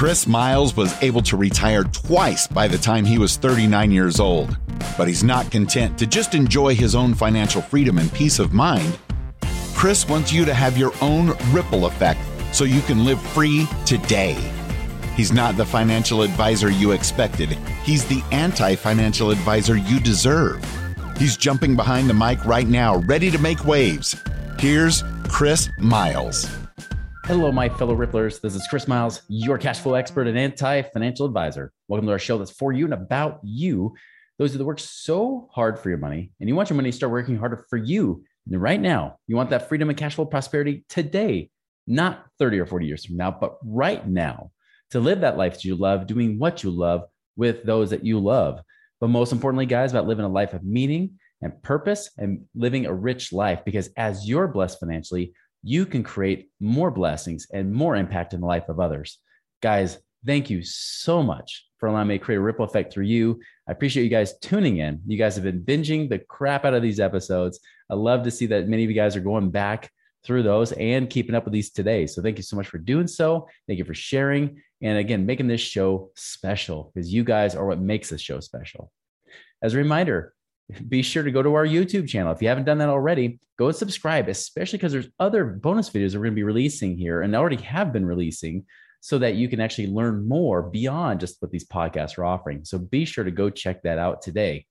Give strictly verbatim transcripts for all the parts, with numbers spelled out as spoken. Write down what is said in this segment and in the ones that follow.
Chris Miles was able to retire twice by the time he was thirty-nine years old, but he's not content to just enjoy his own financial freedom and peace of mind. Chris wants you to have your own ripple effect so you can live free today. He's not the financial advisor you expected. He's the anti-financial advisor you deserve. He's jumping behind the mic right now, ready to make waves. Here's Chris Miles. Hello, my fellow Ripplers. This is Chris Miles, your cash flow expert and anti-financial advisor. Welcome to our show that's for you and about you. Those that work so hard for your money, and you want your money to start working harder for you right now. You want that freedom and cash flow prosperity today, not thirty or forty years from now, but right now, to live that life that you love, doing what you love with those that you love. But most importantly, guys, about living a life of meaning and purpose and living a rich life, because as you're blessed financially, you can create more blessings and more impact in the life of others. Guys, thank you so much for allowing me to create a ripple effect through you. I appreciate you guys tuning in. You guys have been binging the crap out of these episodes. I love to see that many of you guys are going back through those and keeping up with these today. So thank you so much for doing so. Thank you for sharing. And again, making this show special, because you guys are what makes this show special. As a reminder, be sure to go to our YouTube channel. If you haven't done that already, go and subscribe, especially because there's other bonus videos that we're going to be releasing here and already have been releasing, so that you can actually learn more beyond just what these podcasts are offering. So be sure to go check that out today.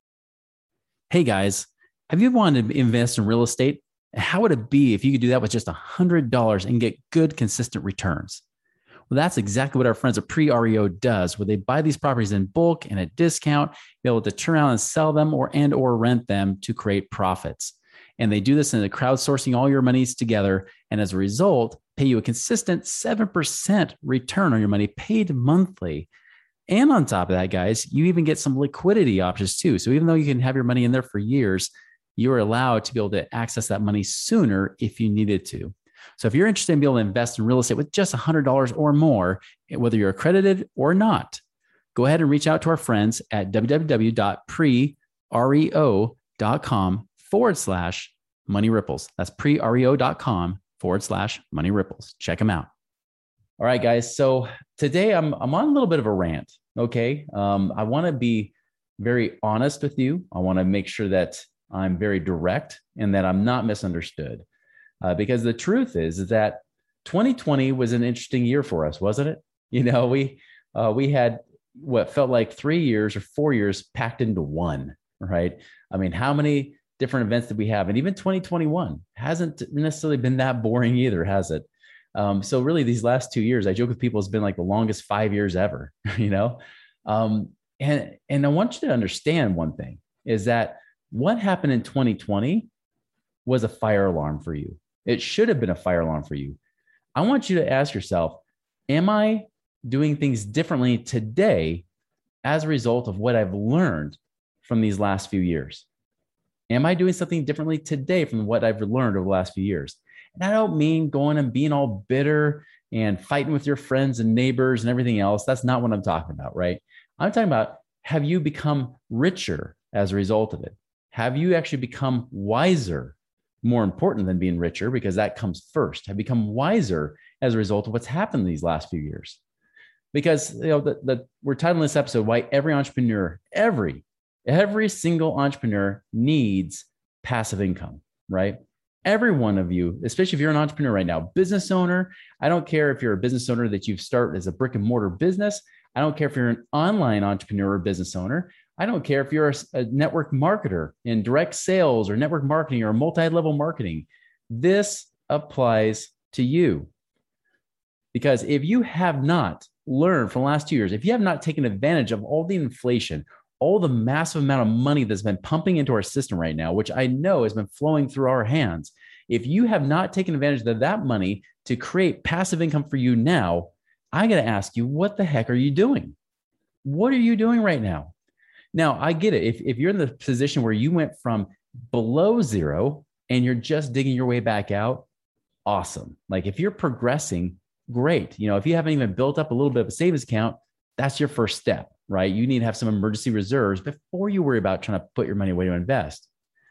Hey guys, have you wanted to invest in real estate? How would it be if you could do that with just one hundred dollars and get good, consistent returns? Well, that's exactly what our friends at Pre-R E O does, where they buy these properties in bulk and at discount, be able to turn around and sell them or and or rent them to create profits. And they do this in the crowdsourcing all your monies together. And as a result, pay you a consistent seven percent return on your money paid monthly. And on top of that, guys, you even get some liquidity options too. So even though you can have your money in there for years, you're allowed to be able to access that money sooner if you needed to. So if you're interested in being able to invest in real estate with just one hundred dollars or more, whether you're accredited or not, go ahead and reach out to our friends at www.prereo.com forward slash money ripples. That's prereo.com forward slash money ripples. Check them out. All right, guys. So today I'm, I'm on a little bit of a rant. Okay. Um, I want to be very honest with you. I want to make sure that I'm very direct and that I'm not misunderstood. Uh, because the truth is, is that twenty twenty was an interesting year for us, wasn't it? You know, we uh, we had what felt like three years or four years packed into one, right? I mean, how many different events did we have? And even twenty twenty-one hasn't necessarily been that boring either, has it? Um, so really, these last two years, I joke with people, it's been like the longest five years ever, you know? Um, and, and I want you to understand one thing, is that what happened in twenty twenty was a fire alarm for you. It should have been a fire alarm for you. I want you to ask yourself, am I doing things differently today as a result of what I've learned from these last few years? Am I doing something differently today from what I've learned over the last few years? And I don't mean going and being all bitter and fighting with your friends and neighbors and everything else. That's not what I'm talking about, right? I'm talking about, have you become richer as a result of it? Have you actually become wiser? More important than being richer, because that comes first. Have become wiser as a result of what's happened these last few years. Because you know the, the, we're titling this episode, Why Every Entrepreneur, every, every single entrepreneur needs passive income, right? Every one of you, especially if you're an entrepreneur right now, business owner, I don't care if you're a business owner that you've started as a brick and mortar business. I don't care if you're an online entrepreneur or business owner. I don't care if you're a, a network marketer in direct sales or network marketing or multi-level marketing. This applies to you. Because if you have not learned from the last two years, if you have not taken advantage of all the inflation, all the massive amount of money that's been pumping into our system right now, which I know has been flowing through our hands, if you have not taken advantage of that money to create passive income for you now, I got to ask you, what the heck are you doing? What are you doing right now? Now, I get it. If, if you're in the position where you went from below zero and you're just digging your way back out, awesome. Like if you're progressing, great. You know, if you haven't even built up a little bit of a savings account, that's your first step, right? You need to have some emergency reserves before you worry about trying to put your money away to invest.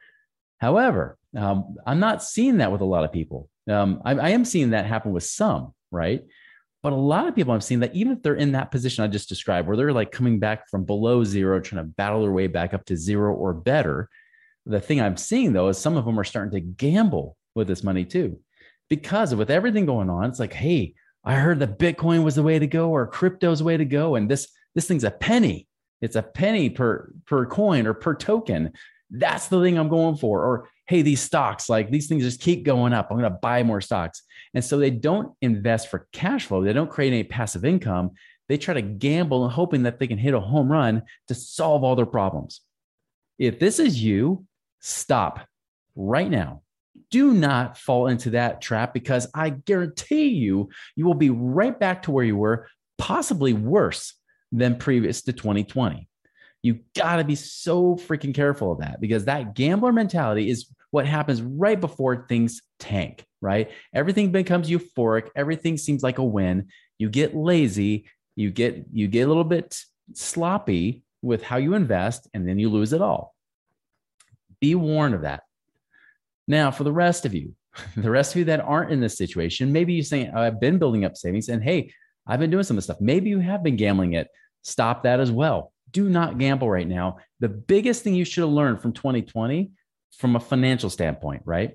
However, um, I'm not seeing that with a lot of people. Um, I, I am seeing that happen with some, right? But a lot of people I've seen that even if they're in that position I just described, where they're like coming back from below zero, trying to battle their way back up to zero or better, the thing I'm seeing though is some of them are starting to gamble with this money too. Because with everything going on, it's like, hey, I heard that Bitcoin was the way to go or crypto's the way to go. And this, this thing's a penny. It's a penny per, per coin or per token. That's the thing I'm going for. Or, hey, these stocks, like these things just keep going up. I'm going to buy more stocks. And so they don't invest for cash flow. They don't create any passive income. They try to gamble and hoping that they can hit a home run to solve all their problems. If this is you, stop right now. Do not fall into that trap, because I guarantee you, you will be right back to where you were, possibly worse than previous to twenty twenty. You got to be so freaking careful of that, because that gambler mentality is what happens right before things tank, right? Everything becomes euphoric. Everything seems like a win. You get lazy. You get, you get a little bit sloppy with how you invest, and then you lose it all. Be warned of that. Now, for the rest of you, the rest of you that aren't in this situation, maybe you're saying, I've been building up savings, and hey, I've been doing some of this stuff. Maybe you have been gambling it. Stop that as well. Do not gamble right now. The biggest thing you should have learned from twenty twenty, from a financial standpoint, right,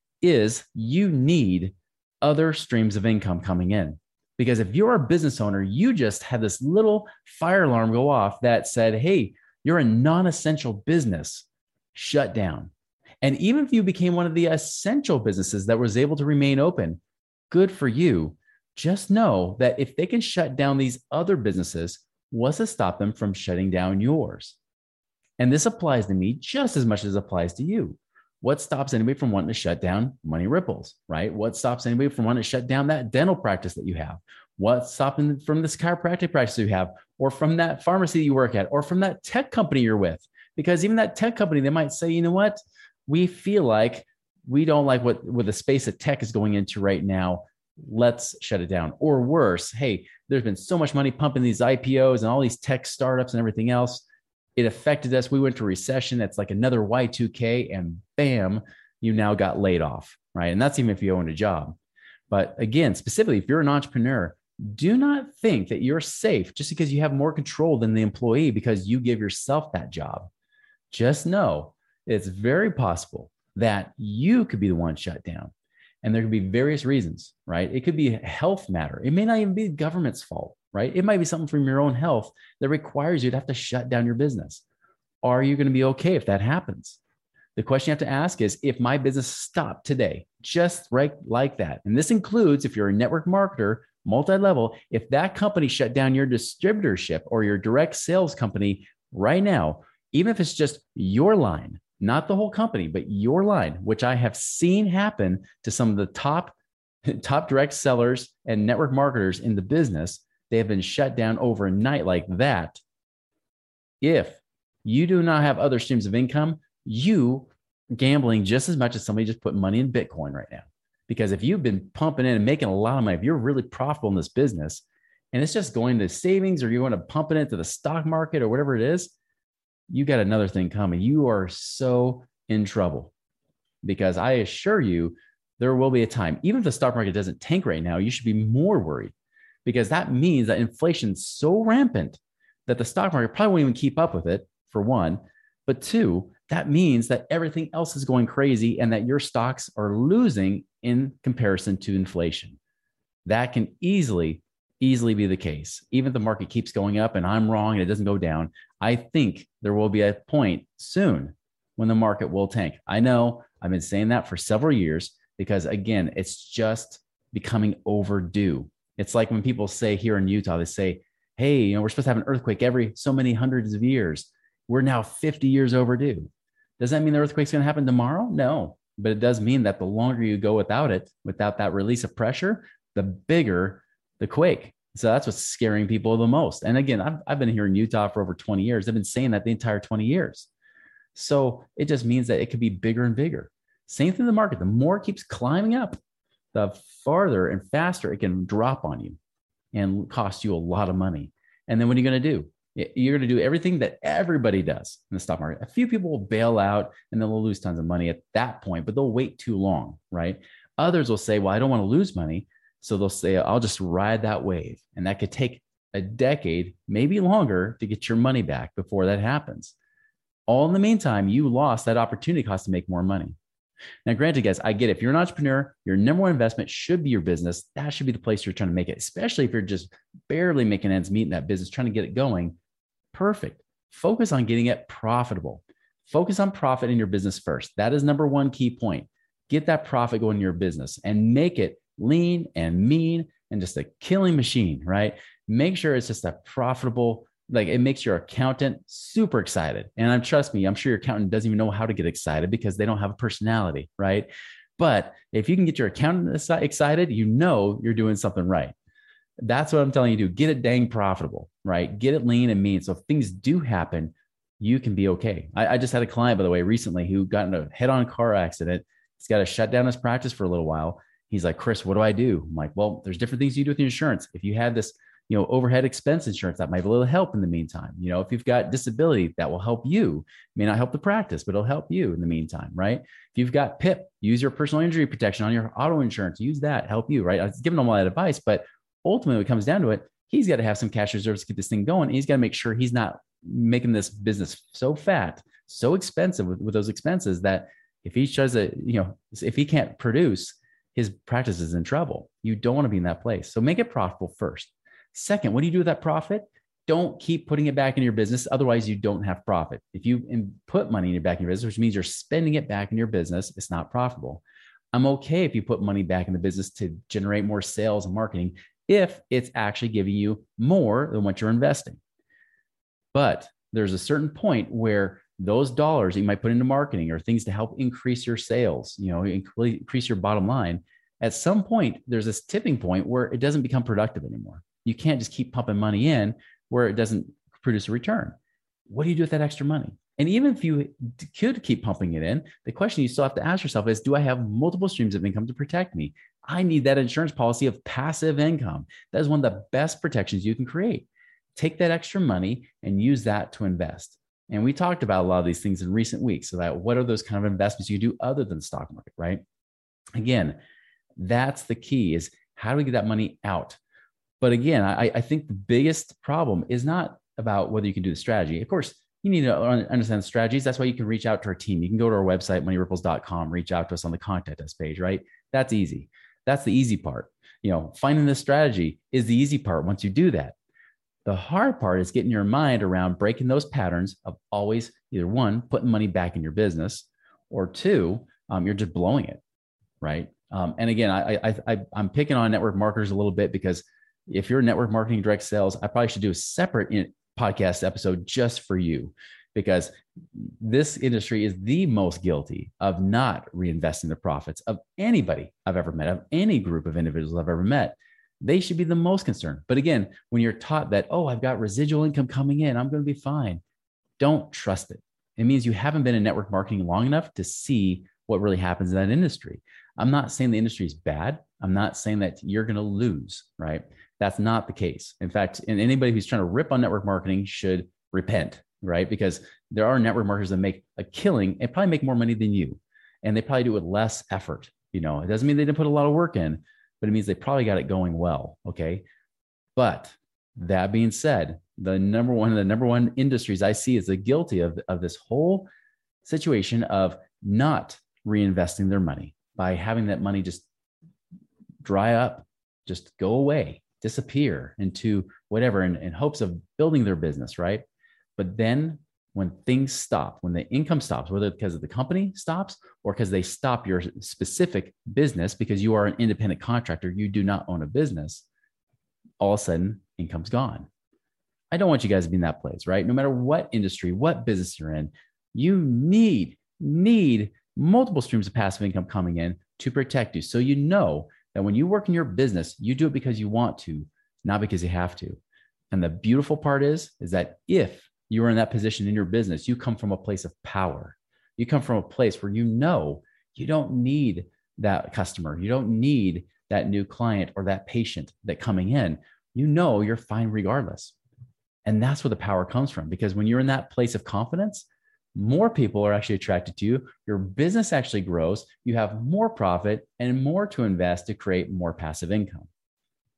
is you need other streams of income coming in. Because if you're a business owner, you just had this little fire alarm go off that said, hey, you're a non-essential business, shut down. And even if you became one of the essential businesses that was able to remain open, good for you. Just know that if they can shut down these other businesses, what's to stop them from shutting down yours? And this applies to me just as much as it applies to you. What stops anybody from wanting to shut down Money Ripples, right? What stops anybody from wanting to shut down that dental practice that you have? What's stopping from this chiropractic practice you have, or from that pharmacy you work at, or from that tech company you're with? Because even that tech company, they might say, you know what? We feel like we don't like what, what the space that tech is going into right now. Let's shut it down. Or worse, hey, there's been so much money pumping these I P Os and all these tech startups and everything else. It affected us. We went to recession. That's like another Y two K, and bam, you now got laid off, right? And that's even if you own a job. But again, specifically, if you're an entrepreneur, do not think that you're safe just because you have more control than the employee because you give yourself that job. Just know it's very possible that you could be the one shut down. And there could be various reasons, right? It could be a health matter. It may not even be the government's fault, right? It might be something from your own health that requires you to have to shut down your business. Are you going to be okay if that happens? The question you have to ask is, if my business stopped today, just right like that, and this includes if you're a network marketer, multi-level, if that company shut down your distributorship or your direct sales company right now, even if it's just your line, not the whole company, but your line, which I have seen happen to some of the top, top direct sellers and network marketers in the business. They have been shut down overnight like that. If you do not have other streams of income, you gambling just as much as somebody just put money in Bitcoin right now. Because if you've been pumping in and making a lot of money, if you're really profitable in this business and it's just going to savings, or you want to pump it into the stock market or whatever it is, you got another thing coming. You are so in trouble, because I assure you, there will be a time, even if the stock market doesn't tank right now, you should be more worried, because that means that inflation's so rampant that the stock market probably won't even keep up with it, for one. But two, that means that everything else is going crazy and that your stocks are losing in comparison to inflation. That can easily easily be the case. Even if the market keeps going up and I'm wrong and it doesn't go down, I think there will be a point soon when the market will tank. I know I've been saying that for several years, because again, it's just becoming overdue. It's like when people say here in Utah, they say, hey, you know, we're supposed to have an earthquake every so many hundreds of years. We're now fifty years overdue. Does that mean the earthquake's going to happen tomorrow? No, but it does mean that the longer you go without it, without that release of pressure, the bigger the quake. So that's what's scaring people the most. And again, I've, I've been here in Utah for over twenty years. I've been saying that the entire twenty years. So it just means that it could be bigger and bigger. Same thing in the market. The more it keeps climbing up, the farther and faster it can drop on you and cost you a lot of money. And then what are you going to do? You're going to do everything that everybody does in the stock market. A few people will bail out and then they'll lose tons of money at that point, but they'll wait too long, right? Others will say, well, I don't want to lose money, So they'll say, I'll just ride that wave. And that could take a decade, maybe longer, to get your money back before that happens. All in the meantime, you lost that opportunity cost to make more money. Now, granted, guys, I get it. If you're an entrepreneur, your number one investment should be your business. That should be the place you're trying to make it, especially if you're just barely making ends meet in that business, trying to get it going. Perfect. Focus on getting it profitable. Focus on profit in your business first. That is number one key point. Get that profit going in your business and make it lean and mean and just a killing machine, right? Make sure it's just a profitable, like it makes your accountant super excited. And I'm, trust me, I'm sure your accountant doesn't even know how to get excited because they don't have a personality, right? But if you can get your accountant excited, you know you're doing something right. That's what I'm telling you to do. Get it dang profitable, right? Get it lean and mean. So if things do happen, you can be okay. I, I just had a client, by the way, recently who got in a head-on car accident. He's got to shut down his practice for a little while. He's like, Chris, what do I do? I'm like, well, there's different things you do with your insurance. If you had this, you know, overhead expense insurance, that might be a little help in the meantime. You know, if you've got disability, that will help you. It may not help the practice, but it'll help you in the meantime, right? If you've got P I P, use your personal injury protection on your auto insurance. Use that, help you, right? I was giving him all that advice, but ultimately, when it comes down to it, he's got to have some cash reserves to keep this thing going. And he's got to make sure he's not making this business so fat, so expensive with, with those expenses that if he tries to, you know, if he can't produce, his practice is in trouble. You don't want to be in that place. So make it profitable first. Second, what do you do with that profit? Don't keep putting it back in your business. Otherwise, you don't have profit. If you put money in your back in your business, which means you're spending it back in your business, it's not profitable. I'm okay if you put money back in the business to generate more sales and marketing, if it's actually giving you more than what you're investing. But there's a certain point where those dollars that you might put into marketing or things to help increase your sales, you know, increase your bottom line, at some point, there's this tipping point where it doesn't become productive anymore. You can't just keep pumping money in where it doesn't produce a return. What do you do with that extra money? And even if you could keep pumping it in, the question you still have to ask yourself is, do I have multiple streams of income to protect me? I need that insurance policy of passive income. That is one of the best protections you can create. Take that extra money and use that to invest. And we talked about a lot of these things in recent weeks about what are those kind of investments you do other than the stock market, right? Again, that's the key, is how do we get that money out? But again, I, I think the biggest problem is not about whether you can do the strategy. Of course, you need to understand the strategies. That's why you can reach out to our team. You can go to our website, money ripples dot com, reach out to us on the contact us page, right? That's easy. That's the easy part. You know, finding the strategy is the easy part once you do that. The hard part is getting your mind around breaking those patterns of always either one, putting money back in your business, or two, um, you're just blowing it, right? Um, and again, I, I, I, I'm picking on network marketers a little bit because if you're network marketing direct sales, I probably should do a separate in, podcast episode just for you, because this industry is the most guilty of not reinvesting the profits of anybody I've ever met, of any group of individuals I've ever met. They should be the most concerned. But again, when you're taught that, oh, I've got residual income coming in, I'm going to be fine. Don't trust it. It means you haven't been in network marketing long enough to see what really happens in that industry. I'm not saying the industry is bad. I'm not saying that you're going to lose, right? That's not the case. In fact, and anybody who's trying to rip on network marketing should repent, right? Because there are network marketers that make a killing and probably make more money than you. And they probably do it with less effort. You know, it doesn't mean they didn't put a lot of work in, but it means they probably got it going well. Okay. But that being said, the number one, the number one industries I see is the guilty of, of this whole situation of not reinvesting their money by having that money just dry up, just go away, disappear into whatever in, in hopes of building their business, right? But then when things stop, when the income stops, whether because of the company stops or because they stop your specific business because you are an independent contractor, you do not own a business, all of a sudden income's gone. I don't want you guys to be in that place, right? No matter what industry, what business you're in, you need, need multiple streams of passive income coming in to protect you. So you know that when you work in your business, you do it because you want to, not because you have to. And the beautiful part is, is that if you are in that position in your business, you come from a place of power. You come from a place where you know you don't need that customer. You don't need that new client or that patient that coming in. You know you're fine regardless. And that's where the power comes from, because when you're in that place of confidence, more people are actually attracted to you. Your business actually grows. You have more profit and more to invest to create more passive income.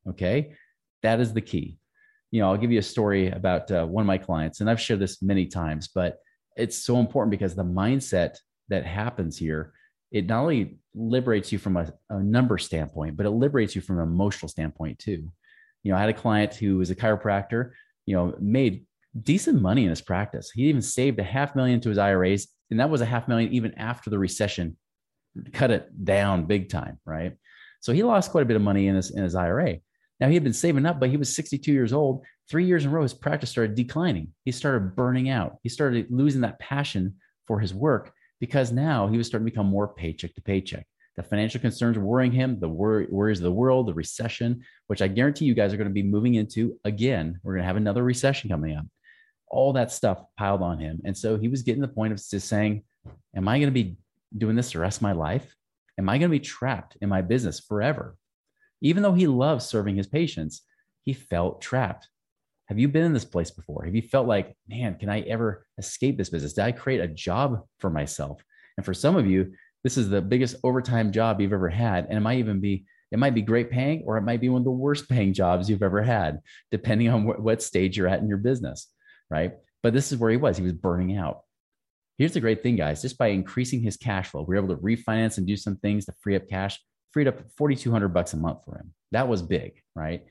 Okay. That is the key. You know, I'll give you a story about uh, one of my clients, and I've shared this many times, but it's so important because the mindset that happens here, it not only liberates you from a, a number standpoint, but it liberates you from an emotional standpoint too. You know, I had a client who was a chiropractor, you know, made decent money in his practice. He even saved a half million to his I R As. And that was a half million even after the recession cut it down big time, right? So he lost quite a bit of money in his, in his I R A. Now, he had been saving up, but he was sixty-two years old. Three years in a row, his practice started declining. He started burning out. He started losing that passion for his work because now he was starting to become more paycheck to paycheck. The financial concerns were worrying him, the wor- worries of the world, the recession, which I guarantee you guys are going to be moving into again. We're going to have another recession coming up. All that stuff piled on him. And so he was getting to the point of just saying, am I going to be doing this the rest of my life? Am I going to be trapped in my business forever? Even though he loves serving his patients, he felt trapped. Have you been in this place before? Have you felt like, man, can I ever escape this business? Did I create a job for myself? And for some of you, this is the biggest overtime job you've ever had. And it might even be, it might be great paying, or it might be one of the worst paying jobs you've ever had, depending on what, what stage you're at in your business, right? But this is where he was. He was burning out. Here's the great thing, guys. Just by increasing his cash flow, we were able to refinance and do some things to free up cash, freed up forty-two hundred bucks a month for him. That was big, right?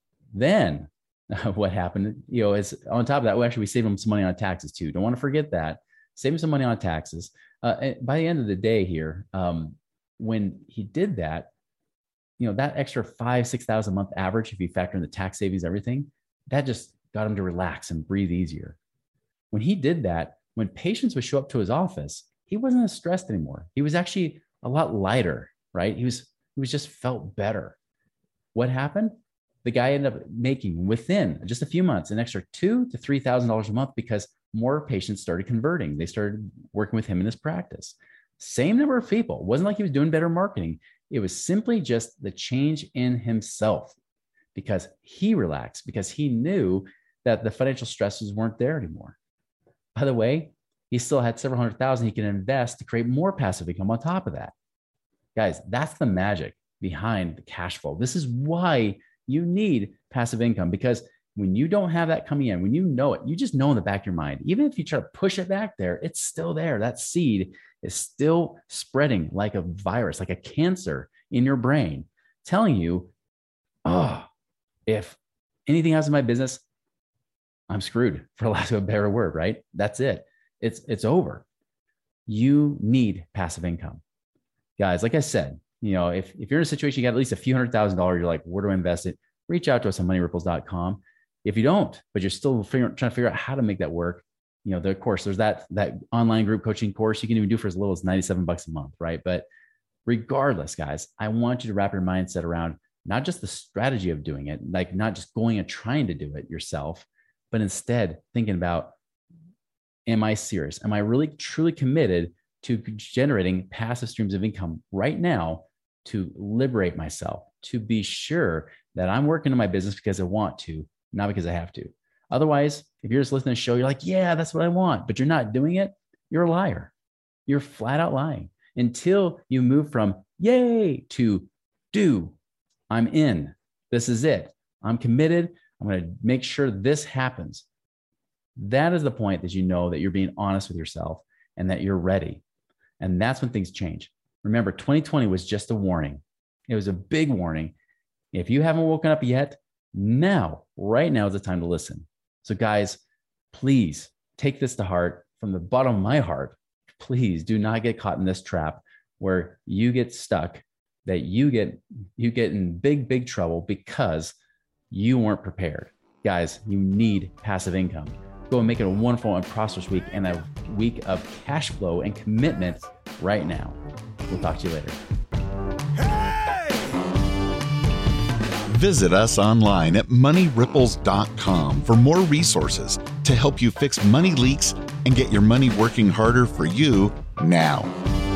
Then what happened, you know, is on top of that, well, actually, we saved him some money on taxes too. Don't want to forget that. Save him some money on taxes. Uh, and by the end of the day here, um, when he did that, you know, that extra five, six thousand a month average, if you factor in the tax savings, everything, that just got him to relax and breathe easier. When he did that, when patients would show up to his office, he wasn't as stressed anymore. He was actually a lot lighter, right? He was, he was just felt better. What happened? The guy ended up making within just a few months an extra two to three thousand dollars a month because more patients started converting. They started working with him in his practice. Same number of people. It wasn't like he was doing better marketing. It was simply just the change in himself because he relaxed, because he knew that the financial stresses weren't there anymore. By the way, he still had several hundred thousand he can invest to create more passive income on top of that. Guys, that's the magic behind the cash flow. This is why you need passive income, because when you don't have that coming in, when you know it, you just know in the back of your mind, even if you try to push it back there, it's still there. That seed is still spreading like a virus, like a cancer in your brain, telling you, oh, if anything else in my business, I'm screwed, for lack of a better word, right? That's it. It's, it's over. You need passive income. Guys, like I said, you know, if, if you're in a situation, you got at least a few hundred thousand dollars, you're like, where do I invest it? Reach out to us on money ripples dot com. If you don't, but you're still figuring, trying to figure out how to make that work, you know, the, of course, there's that, that online group coaching course you can even do for as little as ninety-seven bucks a month, right? But regardless, guys, I want you to wrap your mindset around not just the strategy of doing it, like not just going and trying to do it yourself, but instead thinking about, am I serious? Am I really truly committed to generating passive streams of income right now to liberate myself, to be sure that I'm working in my business because I want to, not because I have to. Otherwise, if you're just listening to the show, you're like, yeah, that's what I want, but you're not doing it, you're a liar. You're flat out lying until you move from yay to do. I'm in. This is it. I'm committed. I'm going to make sure this happens. That is the point that you know that you're being honest with yourself and that you're ready. And that's when things change. Remember, twenty twenty was just a warning. It was a big warning. If you haven't woken up yet, now, right now is the time to listen. So guys, please take this to heart from the bottom of my heart. Please do not get caught in this trap where you get stuck, that you get, you get in big, big trouble because you weren't prepared. Guys, you need passive income. Go and make it a wonderful and prosperous week and a week of cash flow and commitment right now. We'll talk to you later. Visit us online at money ripples dot com for more resources to help you fix money leaks and get your money working harder for you now.